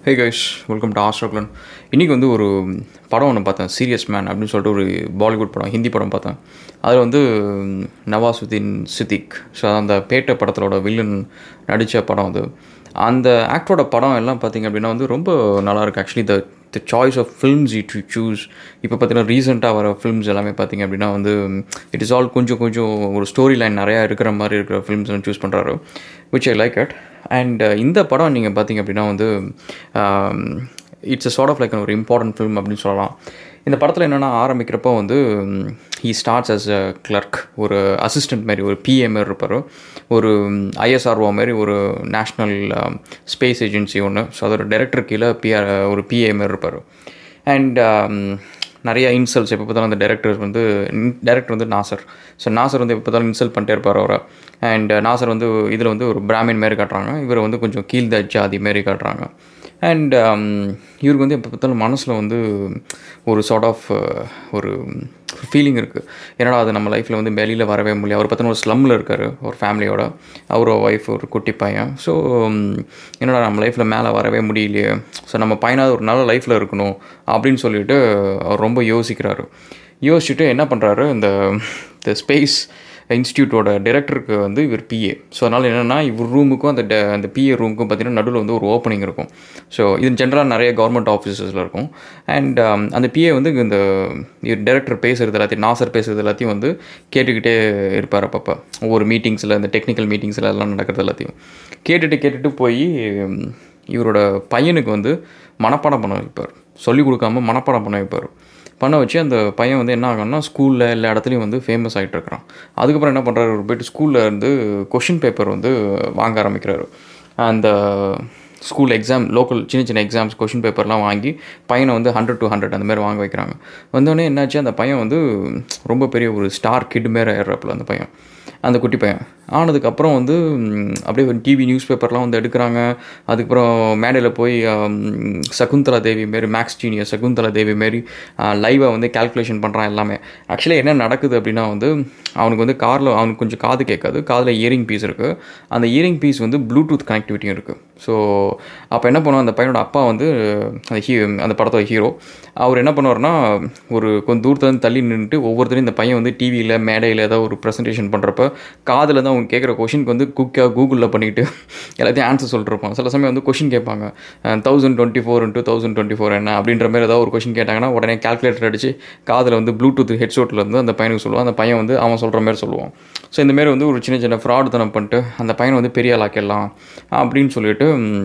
Hey guys, welcome to Astroclan. இன்றைக்கி வந்து ஒரு படம் ஒன்று பார்த்தேன், சீரியஸ் மேன் அப்படின்னு சொல்லிட்டு ஒரு பாலிவுட் படம், ஹிந்தி படம் பார்த்தேன். அதில் வந்து நவாசுதீன் சித்திக், ஸோ அந்த பேட்ட படத்தோட வில்லன் நடித்த படம் அது. அந்த ஆக்டரோட படம் எல்லாம் பார்த்திங்க அப்படின்னா வந்து ரொம்ப நல்லாயிருக்கு. Actually the choice of films you to choose, இப்போ பார்த்தீங்கன்னா ரீசெண்டாக வர ஃபில்ம்ஸ் எல்லாமே பார்த்திங்க அப்படின்னா வந்து இட் இஸ் ஆல் கொஞ்சம் ஒரு ஸ்டோரி லைன் நிறையா இருக்கிற மாதிரி இருக்கிற ஃபில்ம்ஸ் எல்லாம் சூஸ் பண்ணுறாரு, which I like it. And இந்த படம் நீங்கள் பார்த்திங்க அப்படின்னா வந்து it's a sort of like ஒரு இம்பார்ட்டன்ட் ஃபில்ம் அப்படின்னு சொல்லலாம். இந்த படத்தில் என்னென்னா ஆரம்பிக்கிறப்போ வந்து he starts as a clerk, ஒரு அசிஸ்டண்ட் மாதிரி, ஒரு பிஏ மாதிரி இருப்பார், ஒரு ஐஎஸ்ஆர்ஓ மாதிரி, ஒரு நேஷ்னல் ஸ்பேஸ் ஏஜென்சி ஒன்று. ஸோ அதோட டைரக்டர் கீழே ஒரு பிஏ மாதிரி இருப்பார். அண்ட் நிறைய இன்சல்ட்ஸ் எப்போ பார்த்தாலும் அந்த டைரக்டர் வந்து நாசர். ஸோ நாசர் வந்து எப்போ பார்த்தாலும் இன்சல்ட் பண்ணிட்டே இருப்பார் அவரை. அண்ட் நாசர் வந்து இதில் வந்து ஒரு பிராமின் மாரி காட்டுறாங்க, இவர் வந்து கொஞ்சம் கீழ் ஜாதி மாரி காட்டுறாங்க. அண்ட் இவருக்கு வந்து எப்போ பார்த்தாலும் மனசில் வந்து ஒரு சார்ட் ஆஃப் ஒரு ஃபீலிங் இருக்குது, என்னடா அது நம்ம லைஃப்பில் வந்து வெளியில் வரவே முடியல. அவர் பார்த்தோன்னா ஒரு ஸ்லம்மில் இருக்கார், ஒரு ஃபேமிலியோட, அவரோட ஒய்ஃப், ஒரு குட்டி பையன். ஸோ என்னடா நம்ம லைஃப்பில் மேலே வரவே முடியலையே, ஸோ நம்ம பையனாவது ஒரு நல்ல லைஃப்பில் இருக்கணும் அப்படின்னு சொல்லிட்டு அவர் ரொம்ப யோசிச்சுட்டு என்ன பண்ணுறாரு, இந்த ஸ்பேஸ் இன்ஸ்டியூட்டோட டைரக்டருக்கு வந்து இவர் பிஏ. ஸோ அதனால் என்னென்னா இவர் ரூமுக்கும் அந்த பிஏ ரூமுக்கும் பார்த்திங்கன்னா நடுவில் வந்து ஒரு ஓப்பனிங் இருக்கும். ஸோ இது ஜென்ரலாக நிறைய கவர்மெண்ட் ஆஃபீஸஸில் இருக்கும். அண்ட் அந்த பிஏ வந்து இந்த டைரக்டர் பேசுகிறது எல்லாத்தையும், நாசர் பேசுகிறது எல்லாத்தையும் வந்து கேட்டுக்கிட்டே இருப்பார். அப்பப்போ ஒவ்வொரு மீட்டிங்ஸில், இந்த டெக்னிக்கல் மீட்டிங்ஸில் எல்லாம் நடக்கிறது எல்லாத்தையும் கேட்டுட்டு போய் இவரோட பையனுக்கு வந்து மனப்பாடம் பண்ண வைப்பார். சொல்லிக் கொடுக்காம மனப்பாடம் பண்ண வச்சு அந்த பையன் வந்து என்ன ஆகும்னா ஸ்கூலில் எல்லா இடத்துலையும் வந்து ஃபேமஸ் ஆகிட்டு இருக்கிறான். அதுக்கப்புறம் என்ன பண்ணுறாரு, ஒரு போய்ட்டு ஸ்கூலில் இருந்து கொஷின் பேப்பர் வந்து வாங்க ஆரம்பிக்கிறாரு. அந்த ஸ்கூல் எக்ஸாம், லோக்கல் சின்ன எக்ஸாம்ஸ் கொஷின் பேப்பர்லாம் வாங்கி பையனை வந்து 100 to 100 அந்த மாதிரி வாங்க வைக்கிறாங்க. வந்தோடனே என்னாச்சு, அந்த பையன் வந்து ரொம்ப பெரிய ஒரு ஸ்டார் கிட் மாரி ஏறுறாப்புல அந்த பையன், அந்த குட்டி பையன். ஆனதுக்கப்புறம் வந்து அப்படியே டிவி நியூஸ் பேப்பர்லாம் வந்து எடுக்கிறாங்க. அதுக்கப்புறம் மேடையில் போய் சகுந்தலா தேவி மாரி, மேக்ஸ் ஜீனியர் சகுந்தலா தேவி மாரி லைவாக வந்து கால்குலேஷன் பண்ணுறான் எல்லாமே. ஆக்சுவலி என்ன நடக்குது அப்படின்னா வந்து அவனுக்கு வந்து அவனுக்கு கொஞ்சம் காது கேட்காது, காதில் இயரிங் பீஸ் இருக்குது. அந்த இயரிங் பீஸ் வந்து ப்ளூடூத் கனெக்டிவிட்டியும் இருக்குது. ஸோ அப்போ என்ன பண்ணுவோம், அந்த பையனோட அப்பா வந்து அந்த படத்தோட ஹீரோ, அவர் என்ன பண்ணுவார்னா ஒரு கொஞ்சம் தூரத்துலேருந்து தள்ளி நின்றுட்டு ஒவ்வொருத்தரையும் இந்த பையன் வந்து டிவியில் மேடையில் ஏதாவது ஒரு ப்ரெசன்டேஷன் பண்ணுறப்ப காதில் தான் அவங்க கேட்குற கொஷினுக்கு வந்து கூகுளில் பண்ணிவிட்டு எல்லாத்தையும் ஆன்சர் சொல்லிட்டுருப்பான். சில சமயம் வந்து கொஷின் கேட்பாங்க, 1024 into 1024 என்ன அப்படின்ற மாதிரி ஏதாவது ஒரு கொஷின் கேட்டாங்கன்னா உடனே கால்குலேட்டர் அடித்து காதில் வந்து ப்ளூடூத் ஹெட்செட்டில் வந்து அந்த பையனுக்கு சொல்லுவான். அந்த பையன் வந்து அவன் சொல்கிற மாதிரி சொல்லுவான். ஸோ இந்தமாரி வந்து ஒரு சின்ன ஃப்ராட் தனம் பண்ணிட்டு அந்த பையனை வந்து பெரிய ஆளாக்கிடலாம் அப்படின்னு சொல்லிட்டு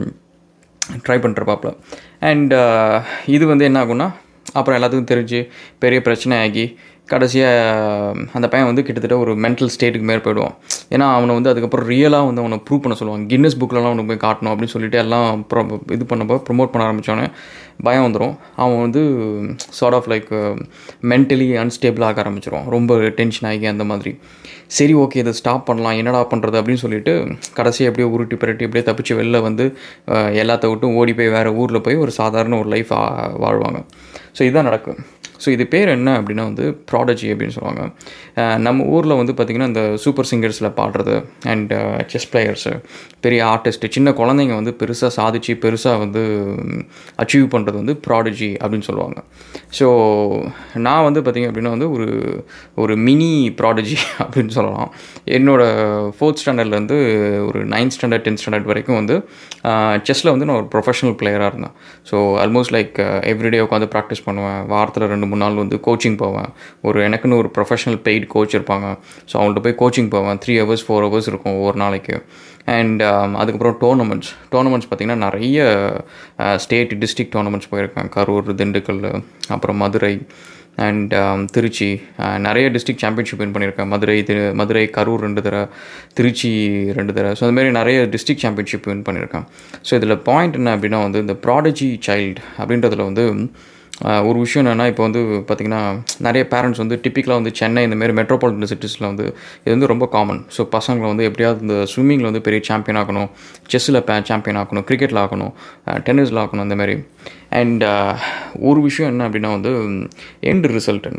ட்ரை பண்ணிருப்பாப்புல. அண்ட் இது வந்து என்ன ஆகும்னா அப்புறம் எல்லாத்துக்கும் தெரிஞ்சு பெரிய பிரச்சனை ஆகி கடைசியாக அந்த பையன் வந்து கிட்டத்தட்ட ஒரு மென்டல் ஸ்டேட்டுக்கு மேலே போயிடுவான். ஏன்னா அவனை வந்து அதுக்கப்புறம் ரியலாக வந்து அவனை ப்ரூவ் பண்ண சொல்லுவாங்க, கின்னஸ் புக்கிலலாம் அவனுக்கு போய் காட்டணும் அப்படின்னு சொல்லிட்டு எல்லாம் ப்ரொமோட் பண்ண ஆரம்பித்தோன்னே பயம் வந்துடும். அவன் வந்து sort of like mentally unstable ஆக ஆரம்பிச்சிடுவான், ரொம்ப டென்ஷன் ஆகி அந்த மாதிரி. சரி ஓகே, இதை ஸ்டாப் பண்ணலாம், என்னடா பண்ணுறது அப்படின்னு சொல்லிட்டு கடைசியாக எப்படியோ உருட்டி பிரட்டி எப்படியே தப்பிச்சு வெளில வந்து எல்லாத்த விட்டும் ஓடி போய் வேறு ஊரில் போய் ஒரு சாதாரண ஒரு லைஃப் வாழ்வாங்க. ஸோ இதுதான் நடக்கும். ஸோ இது பேர் என்ன அப்படின்னா வந்து ப்ராடஜி அப்படின்னு சொல்லுவாங்க. நம்ம ஊரில் வந்து பார்த்திங்கன்னா இந்த சூப்பர் சிங்கர்ஸில் பாடுறது அண்ட் செஸ் பிளேயர்ஸு, பெரிய ஆர்டிஸ்ட்டு, சின்ன குழந்தைங்க வந்து பெருசாக சாதிச்சு பெருசாக வந்து அச்சீவ் பண்ணுறது வந்து ப்ராடஜி அப்படின்னு சொல்லுவாங்க. ஸோ நான் வந்து பார்த்திங்க அப்படின்னா வந்து ஒரு மினி ப்ராடஜி அப்படின்னு சொல்லலாம். என்னோடய 4th ஸ்டாண்டர்ட்லேருந்து ஒரு 9th ஸ்டாண்டர்ட் 10th ஸ்டாண்டர்ட் வரைக்கும் வந்து செஸ்ஸில் வந்து நான் ஒரு ப்ரொஃபஷனல் பிளேயராக இருந்தேன். ஸோ ஆல்மோஸ்ட் லைக் எவ்ரிடே உட்காந்து ப்ராக்டிஸ் பண்ணுவேன். வாரத்தில் 2-3 நாள் வந்து கோச்சிங் போவேன். எனக்குன்னு ஒரு ப்ரொஃபஷனல் பெய்டு கோச் இருப்பாங்க. ஸோ அவங்கள்ட்ட போய் கோச்சிங் போவேன். 3 hours 4 hours இருக்கும் ஒவ்வொரு நாளைக்கு. அண்ட் அதுக்கப்புறம் டோர்னமெண்ட்ஸ் பார்த்திங்கன்னா நிறைய ஸ்டேட் டிஸ்ட்ரிக்ட் டோர்னமெண்ட்ஸ் போயிருக்கேன். கரூர், திண்டுக்கல், அப்புறம் மதுரை அண்ட் திருச்சி. நிறைய டிஸ்ட்ரிக்ட் சாம்பியன்ஷிப் வின் பண்ணியிருக்கேன். மதுரை, கரூர் 2 தடவை, திருச்சி 2 தடவை. ஸோ அதுமாரி நிறைய டிஸ்ட்ரிக்ட் சாம்பியன்ஷிப் வின் பண்ணியிருக்கேன். ஸோ இதில் பாயிண்ட் என்ன அப்படின்னா வந்து இந்த ப்ராடஜி சைல்டு அப்படின்றதுல வந்து ஒரு விஷயம் என்னென்னா, இப்போ வந்து பார்த்திங்கன்னா நிறைய பேரண்ட்ஸ் வந்து டிப்பிக்கலாக வந்து சென்னை இந்தமாரி மெட்ரோபாலிட்டன் சிட்டிஸில் வந்து இது வந்து ரொம்ப காமன். ஸோ பசங்களை வந்து எப்படியாவது இந்த ஸ்விம்மிங்கில் வந்து பெரிய சாம்பியன் ஆகணும், செஸ்ஸில் சாம்பியன் ஆகணும், கிரிக்கெட்டில் ஆகணும், டென்னிஸில் ஆகணும், இந்தமாரி. அண்ட் ஒரு விஷயம் என்ன அப்படின்னா வந்து எண்ட் ரிசல்ட் என்ன,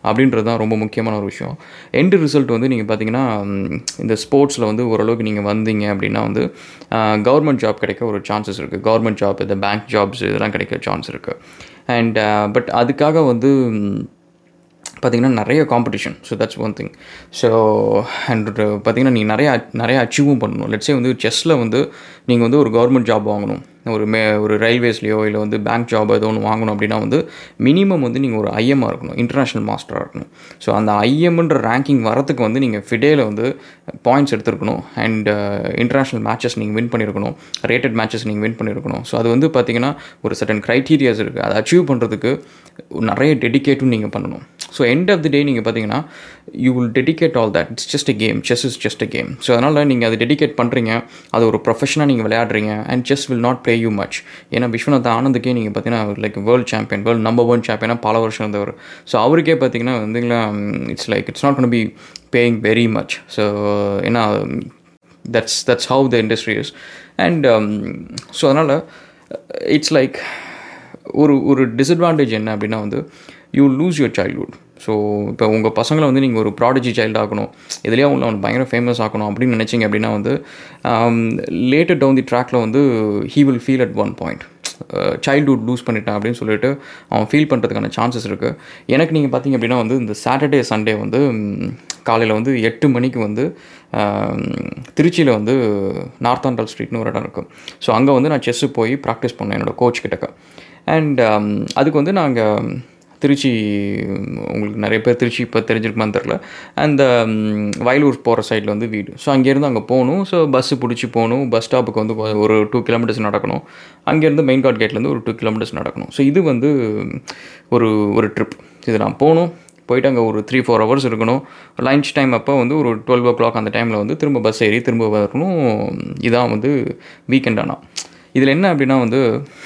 அப்படின்றது தான் ரொம்ப முக்கியமான ஒரு விஷயம். எண்டு ரிசல்ட் வந்து நீங்கள் பார்த்தீங்கன்னா இந்த ஸ்போர்ட்ஸில் வந்து ஓரளவுக்கு நீங்கள் வந்தீங்க அப்படின்னா வந்து கவர்மெண்ட் ஜாப் கிடைக்க ஒரு சான்சஸ் இருக்குது. கவர்மெண்ட் ஜாப், இந்த பேங்க் ஜாப்ஸ் இதெல்லாம் கிடைக்க சான்ஸ் இருக்குது. அண்ட் பட் அதுக்காக வந்து பார்த்திங்கன்னா நிறைய competition. So that's one thing. So and பார்த்திங்கன்னா நீங்கள் நிறையா அச்சீவும் பண்ணணும். லெட்ஸே வந்து செஸ்ஸில் வந்து நீங்கள் வந்து ஒரு கவர்மெண்ட் ஜாப் வாங்கணும், ஒரு ரயில்வேஸ்லேயோ இல்லை வந்து பேங்க் ஜாப் ஏதோ ஒன்று வாங்கணும் அப்படின்னா வந்து மினிமம் வந்து நீங்கள் ஒரு ஐஎம்மாக இருக்கணும், இன்டர்நேஷ்னல் மாஸ்டராக இருக்கணும். ஸோ அந்த ஐஎம்ன்ற ரேங்கிங் வரத்துக்கு வந்து நீங்கள் ஃபிடேல வந்து பாயிண்ட்ஸ் எடுத்துருக்கணும். அண்ட் இன்டர்நேஷ்னல் மேட்சஸ் நீங்கள் வின் பண்ணியிருக்கணும், ரேட்டட் மேட்சஸ் நீங்கள் வின் பண்ணியிருக்கணும். ஸோ அது வந்து பார்த்திங்கன்னா ஒரு சர்டன் க்ரைட்டீரியாஸ் இருக்குது. அதை அச்சீவ் பண்ணுறதுக்கு நிறைய டெடிகேட்டும் நீங்கள் பண்ணணும். So end of the day நீங்கள் பார்த்தீங்கன்னா you will dedicate all that. It's just a game. Chess is just a game. So அதனால் நீங்கள் அதை டெடிகேட் பண்ணுறீங்க, அது ஒரு ப்ரொஃபஷனாக நீங்கள் விளையாடுறீங்க. And chess will not play you much. ஏன்னா விஸ்வநாத் ஆனந்துக்கே நீங்கள் பார்த்தீங்கன்னா like world champion, world number 1 சாம்பியனாக பல வருஷம் இருந்தவர். ஸோ அவருக்கே பார்த்தீங்கன்னா வந்துங்களா it's not gonna be paying very much. So ஏன்னா that's how the industry is. And so அதனால் இட்ஸ் லைக் ஒரு டிஸ்அட்வான்டேஜ் என்ன அப்படின்னா வந்து you lose your childhood. So இப்போ உங்கள் பசங்களை வந்து நீங்கள் ஒரு ப்ராடஜி சைல்டு ஆக்கணும், இதுலேயே அவனை பயங்கர ஃபேமஸ் ஆக்கணும் அப்படின்னு நினச்சிங்க அப்படின்னா வந்து லேட்டர் டவுன் தி ட்ராக்கில் வந்து he will feel at one point childhood lose பண்ணிட்டேன் அப்படின்னு சொல்லிட்டு அவன் ஃபீல் பண்ணுறதுக்கான சான்சஸ் இருக்குது. எனக்கு நீங்கள் பார்த்தீங்க அப்படின்னா வந்து இந்த சாட்டர்டே சண்டே வந்து காலையில் வந்து 8 மணிக்கு வந்து திருச்சியில் வந்து நார்த் ஆண்டல் ஸ்ட்ரீட்னு ஒரு இடம் இருக்குது. ஸோ அங்கே வந்து நான் செஸ்ஸு போய் ப்ராக்டிஸ் பண்ணேன் என்னோடய கோச் கிட்டக்க. அண்ட் அதுக்கு வந்து நாங்கள் திருச்சி, உங்களுக்கு நிறைய பேர் திருச்சி இப்போ தெரிஞ்சிருக்குமான்னு தெரில, அந்த வயலூர் போகிற சைடில் வந்து வீடு. ஸோ அங்கேருந்து அங்கே போகணும். ஸோ பஸ்ஸு பிடிச்சி போகணும். பஸ் ஸ்டாப்புக்கு வந்து ஒரு 2 கிலோமீட்டர்ஸ் நடக்கணும். அங்கேருந்து மெயின் கார்ட் கேட்லேருந்து ஒரு 2 கிலோமீட்டர்ஸ் நடக்கணும். ஸோ இது வந்து ஒரு ட்ரிப். இது நான் போகணும், போயிட்டு அங்கே ஒரு 3-4 ஹவர்ஸ் இருக்கணும். லஞ்ச் டைம் அப்போ வந்து ஒரு 12 o'clock அந்த டைமில் வந்து திரும்ப பஸ் ஏறி திரும்ப வரணும். இதான் வந்து வீக்கெண்ட். ஆனால் இதில் என்ன அப்படின்னா வந்து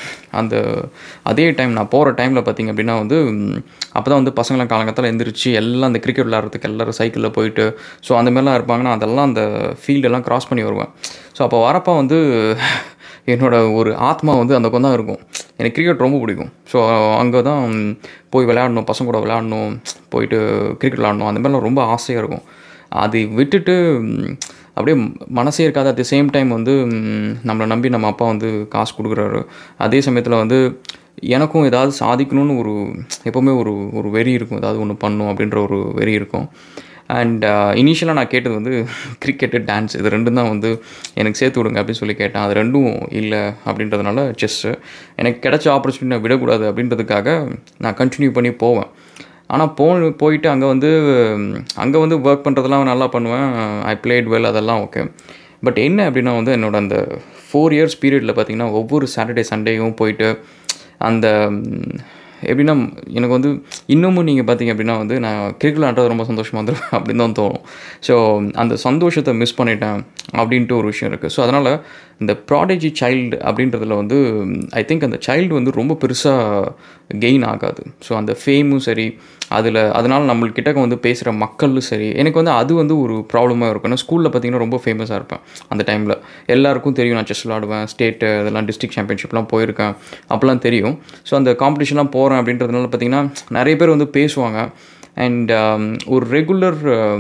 அதே டைம் நான் போகிற டைமில் பார்த்திங்க அப்படின்னா வந்து அப்போ தான் வந்து பசங்களாம் காலங்கத்தில் எழுந்திரிச்சு எல்லாம் அந்த கிரிக்கெட் விளையாடுறதுக்கு எல்லோரும் சைக்கிளில் போயிட்டு ஸோ அந்த மாதிரிலாம் இருப்பாங்கன்னா அதெல்லாம் அந்த ஃபீல்டெல்லாம் க்ராஸ் பண்ணி வருவேன். ஸோ அப்போ வரப்போ வந்து என்னோடய ஒரு ஆத்மா வந்து அந்த பக்கம் தான் இருக்கும். எனக்கு கிரிக்கெட் ரொம்ப பிடிக்கும். ஸோ அங்கே தான் போய் விளையாடணும், பசங்க கூட விளையாடணும், போயிட்டு கிரிக்கெட் விளையாடணும், அந்த மாதிரிலாம் ரொம்ப ஆசையாக இருக்கும். அது விட்டுட்டு அப்படியே மனசே இருக்காது. அட் தி சேம் டைம் வந்து நம்மளை நம்பி நம்ம அப்பா வந்து காசு கொடுக்குறாரு. அதே சமயத்தில் வந்து எனக்கும் ஏதாவது சாதிக்கணும்னு எப்போவுமே ஒரு வெறி இருக்கும், ஏதாவது ஒன்று பண்ணணும் அப்படின்ற ஒரு வெறி இருக்கும். அண்ட் இனிஷியலாக நான் கேட்டது வந்து கிரிக்கெட்டு, டான்ஸ், இது ரெண்டும் தான் வந்து எனக்கு சேர்த்து விடுங்க அப்படின்னு சொல்லி கேட்டேன். அது ரெண்டும் இல்லை அப்படின்றதுனால செஸ்ஸு எனக்கு கிடைச்ச ஆப்பர்ச்சுனிட்டி நான் விடக்கூடாது அப்படின்றதுக்காக நான் கண்டினியூ பண்ணி போவேன். ஆனால் போயிட்டு அங்கே வந்து ஒர்க் பண்ணுறதெல்லாம் நல்லா பண்ணுவேன். ஐ பிளேட் வெல், அதெல்லாம் ஓகே. பட் என்ன அப்படின்னா வந்து என்னோடய அந்த 4 years பீரியடில் பார்த்திங்கன்னா ஒவ்வொரு சாட்டர்டே சண்டேயும் போயிட்டு அந்த எப்படின்னா எனக்கு வந்து இன்னமும் நீங்கள் பார்த்திங்க அப்படின்னா வந்து நான் கிரிக்கெட் விளையாடுறது ரொம்ப சந்தோஷமாக வந்துருவேன் அப்படின்னு தான் தோணும். ஸோ அந்த சந்தோஷத்தை மிஸ் பண்ணிட்டேன் அப்படின்ட்டு ஒரு விஷயம் இருக்குது. ஸோ அதனால் இந்த ப்ராடஜி சைல்டு அப்படின்றதுல வந்து ஐ திங்க் அந்த சைல்டு வந்து ரொம்ப பெருசாக கெயின் ஆகாது. ஸோ அந்த ஃபேமும் சரி, அதனால் நம்மள்கிட்ட வந்து பேசுகிற மக்களும் சரி, எனக்கு வந்து அது வந்து ஒரு ப்ராப்ளமாக இருக்கும். ஏன்னா ஸ்கூலில் பார்த்திங்கன்னா ரொம்ப ஃபேமஸாக இருப்பேன் அந்த டைமில். எல்லாருக்கும் தெரியும் நான் செஸ் விளாடுவேன், ஸ்டேட்டு அதெல்லாம் டிஸ்ட்ரிக்ட் சாம்பியன்ஷிப்லாம் போயிருக்கேன், அப்போலாம் தெரியும். ஸோ அந்த காம்படிஷன்லாம் போகிறேன் அப்படின்றதுனால பார்த்திங்கன்னா நிறைய பேர் வந்து பேசுவாங்க. அண்ட் ஒரு ரெகுலர்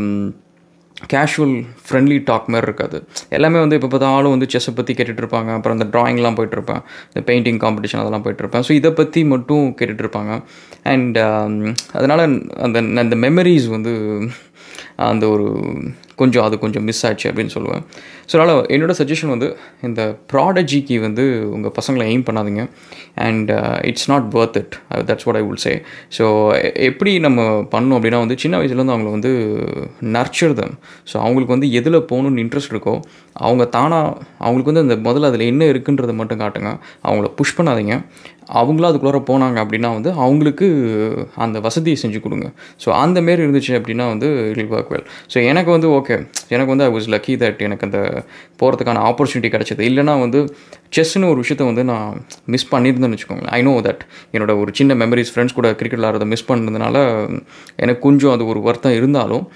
கேஷுவல் ஃப்ரெண்ட்லி டாக் மாதிரி இருக்காது. எல்லாமே வந்து இப்போ பார்த்தாலும் வந்து செஸ்ஸை பற்றி கேட்டுட்ருப்பாங்க. அப்புறம் அந்த ட்ராயிங்லாம் போய்ட்டுருப்பேன், இந்த பெயிண்டிங் காம்படிஷன் அதெல்லாம் போய்ட்டுருப்பேன். ஸோ இதை பற்றி மட்டும் கேட்டுட்ருப்பாங்க. அண்ட் அதனால் அந்த மெமரிஸ் வந்து அந்த கொஞ்சம் மிஸ் ஆச்சு அப்படின்னு சொல்லுவேன். ஸோ அதனால் என்னோடய சஜஷன் வந்து இந்த ப்ராடஜிக்கு வந்து உங்கள் பசங்களை எய்ம் பண்ணாதீங்க. And it's not worth it. That's what I would say. So எப்படி நம்ம பண்ணணும் அப்படின்னா வந்து சின்ன வயசுலேருந்து அவங்கள வந்து நர்ச்சர் தம். ஸோ அவங்களுக்கு வந்து எதில் போகணுன்னு இன்ட்ரெஸ்ட் இருக்கோ அவங்க அவங்களுக்கு வந்து அந்த முதல்ல அதில் என்ன இருக்குன்றதை மட்டும் காட்டுங்க. அவங்கள புஷ் பண்ணாதீங்க. அவங்களும் அதுக்குள்ளார போனாங்க அப்படின்னா வந்து அவங்களுக்கு அந்த வசதியை செஞ்சு கொடுங்க. ஸோ அந்தமாரி இருந்துச்சு அப்படின்னா வந்து it will work well. So எனக்கு வந்து ஓகே, எனக்கு வந்து ஐ வாஸ் லக்கி தட் எனக்கு அந்த போகிறதுக்கான ஆப்பர்ச்சுனிட்டி கிடச்சிது. இல்லைனா வந்து செஸ்ன்னு ஒரு விஷயத்தை வந்து நான் மிஸ் பண்ணியிருந்தேன்னு வச்சுக்கோங்களேன். ஐ நோ தட் என்னோட ஒரு சின்ன மெமரிஸ் ஃப்ரெண்ட்ஸ் கூட கிரிக்கெட் விளாட்றதை மிஸ் பண்ணதுனால எனக்கு கொஞ்சம் அது ஒரு வருத்தம் இருந்தாலும்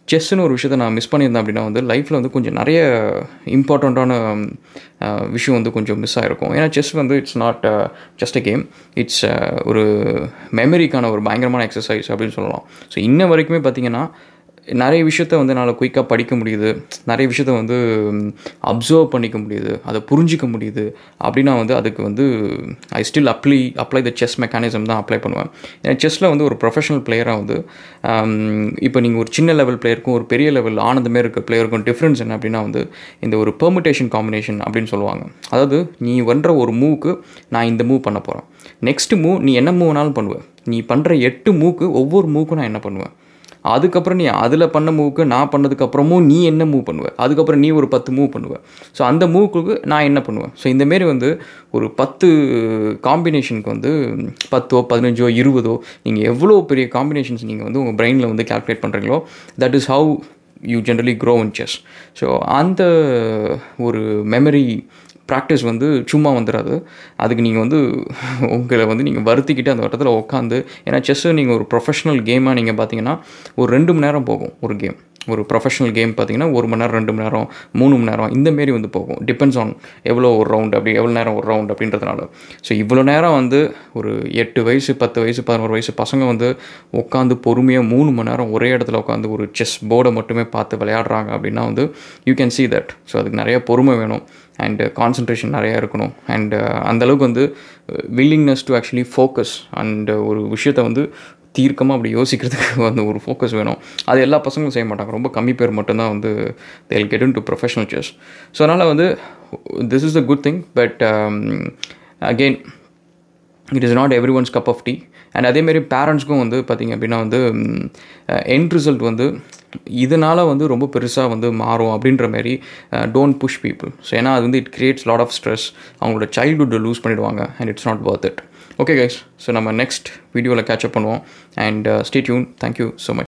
செஸ்ஸுன்னு ஒரு விஷயத்தை நான் மிஸ் பண்ணியிருந்தேன் அப்படின்னா வந்து லைஃப்பில் வந்து கொஞ்சம் நிறைய இம்பார்ட்டண்ட்டான விஷயம் வந்து கொஞ்சம் மிஸ் ஆகிருக்கும். ஏன்னா செஸ் வந்து it's not just a game, it's ஒரு மெமரிக்கான ஒரு பயங்கரமான எக்ஸசைஸ் அப்படின்னு சொல்லலாம். ஸோ இன்ன வரைக்குமே பார்த்திங்கன்னா நிறைய விஷயத்த வந்து என்னால் குயிக்காக படிக்க முடியுது, நிறைய விஷயத்த வந்து அப்சர்வ் பண்ணிக்க முடியுது, அதை புரிஞ்சிக்க முடியுது. அப்படின்னா வந்து அதுக்கு வந்து I still apply the chess mechanism தான் அப்ளை பண்ணுவேன். ஏன்னா செஸ்ஸில் வந்து ஒரு ப்ரொஃபஷனல் பிளேயராக வந்து இப்போ நீங்கள் ஒரு சின்ன லெவல் பிளேயருக்கும் ஒரு பெரிய லெவல் ஆனந்தமே இருக்க பிளேயருக்கும் டிஃப்ரென்ஸ் என்ன அப்படின்னா வந்து இந்த ஒரு பெர்முடேஷன் காம்பினேஷன் அப்படின்னு சொல்லுவாங்க. அதாவது நீ பண்ணுற ஒரு மூவுக்கு நான் இந்த மூவ் பண்ண போகிறேன், நெக்ஸ்ட் மூவ் நீ என்ன மூவ் வேணாலும் பண்ணுவேன், நீ பண்ணுற 8 மூவுக்கு ஒவ்வொரு மூவுக்கும் நான் என்ன பண்ணுவேன், அதுக்கப்புறம் நீ அதில் பண்ண மூவுக்கு நான் பண்ணதுக்கப்புறமும் நீ என்ன மூவ் பண்ணுவேன், அதுக்கப்புறம் நீ ஒரு 10 மூவ் பண்ணுவேன், ஸோ அந்த மூவுக்கு நான் என்ன பண்ணுவேன். ஸோ இந்தமாரி வந்து ஒரு 10 காம்பினேஷனுக்கு வந்து 10ஓ 15ஓ 20ஓ நீங்கள் எவ்வளோ பெரிய காம்பினேஷன்ஸ் நீங்கள் வந்து உங்கள் பிரெயினில் வந்து கால்குலேட் பண்ணுறீங்களோ that is how you generally grow in chess. So அந்த ஒரு மெமரி ப்ராக்டிஸ் வந்து சும்மா வந்துடாது. அதுக்கு நீங்கள் வந்து உங்களை வந்து நீங்கள் வருத்திக்கிட்டு அந்த இடத்துல உட்காந்து, ஏன்னா செஸ்ஸு நீங்கள் ஒரு ப்ரொஃபஷனல் கேமாக நீங்கள் பார்த்தீங்கன்னா ஒரு 2 மணி நேரம் போகும் ஒரு கேம். ஒரு ப்ரொஃபஷனல் கேம் பார்த்தீங்கன்னா 1 மணி நேரம் 2 மணி நேரம் 3 மணி நேரம் இந்தமாரி வந்து போகும். டிபெண்ட்ஸ் ஆன் எவ்வளோ ஒரு ரவுண்ட் அப்படி எவ்வளோ நேரம் ஒரு ரவுண்ட் அப்படின்றதுனால. ஸோ இவ்வளோ நேரம் வந்து ஒரு 8 வயசு 10 வயசு 11 வயசு பசங்க வந்து உட்காந்து பொறுமையாக 3 மணி நேரம் ஒரே இடத்துல உட்காந்து ஒரு செஸ் போர்டை மட்டுமே பார்த்து விளையாடுறாங்க அப்படின்னா வந்து you can see that. So அதுக்கு நிறைய பொறுமை வேணும் அண்டு கான்சன்ட்ரேஷன் நிறையா இருக்கணும் அண்டு அந்தளவுக்கு வந்து willingness to actually focus and ஒரு விஷயத்தை வந்து தீர்க்கமாக அப்படி யோசிக்கிறதுக்கு வந்து ஒரு ஃபோக்கஸ் வேணும். அது எல்லா பசங்களும் செய்ய மாட்டாங்க, ரொம்ப கம்மி பேர் மட்டும்தான் வந்து they will get into professional chess. So அதனால் வந்து this is a good thing, but again it is not everyone's cup of tea. And அதேமாரி பேரண்ட்ஸ்க்கும் வந்து பார்த்திங்க அப்படின்னா வந்து எண்ட் ரிசல்ட் வந்து இதனால் வந்து ரொம்ப பெருசாக வந்து மாறும் அப்படின்ற மாதிரி டோன்ட் புஷ் பீப்புள். ஸோ ஏன்னா அது வந்து it creates lot of stress, அவங்களோட சைல்ட்ஹுட்டை லூஸ் பண்ணிவிடுவாங்க and it's not worth it. Okay guys, so நம்ம நெக்ஸ்ட் வீடியோவில் கேட்சப் பண்ணுவோம் and stay tuned. Thank you so much.